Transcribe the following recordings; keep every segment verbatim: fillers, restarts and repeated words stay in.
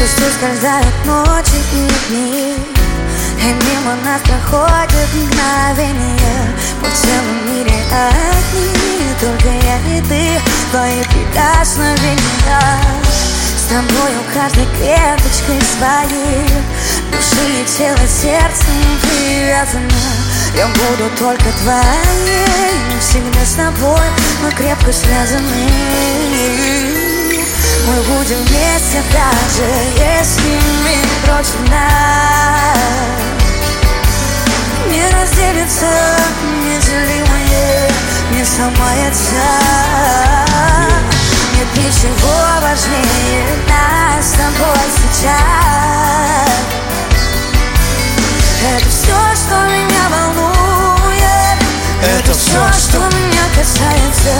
Пусть ускользают ночи и дни, и мимо нас проходят мгновения. По целом мире одни, только я и ты, твои прикосновения. С тобою каждой клеточкой своей души и тела, сердцем привязаны. Я буду только твоей, всегда с тобой мы крепко связаны. Мы будем вместе, даже если мир против нас. Не разделится неделимое, не сломается. Нет ничего важнее нас с тобой сейчас. Это все, что меня волнует, это все, что меня касается.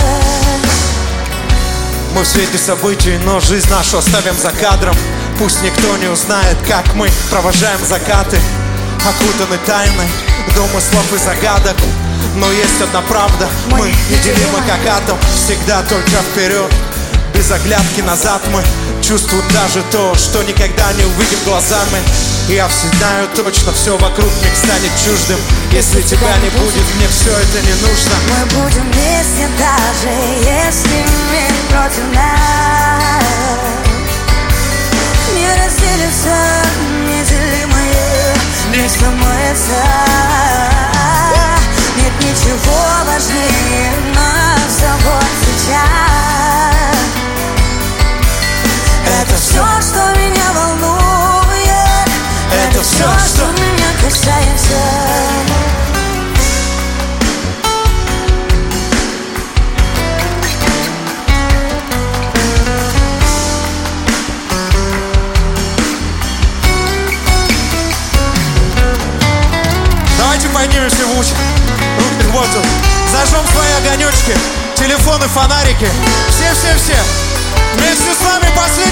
Мы в свете событий, но жизнь нашу оставим за кадром. Пусть никто не узнает, как мы провожаем закаты, окутаны тайной домыслов и загадок. Но есть одна правда, мы неделимы как атом. Всегда только вперед, без оглядки назад. Мы чувствуем даже то, что никогда не увидим глазами. И я все знаю точно, все вокруг мне станет чуждым. Если тебя не будет, мне все это не нужно. Мы будем вместе, даже если мир против нас. Не разделится неделимое, не сломается. Нет ничего важнее нас с тобой сейчас. Это все, что меня волнует, это все, что меня касается. Давайте поднимемся в уши, руки к воздуху, зажжем свои огонечки, телефоны, фонарики. Все-все-все вместе с вами последний.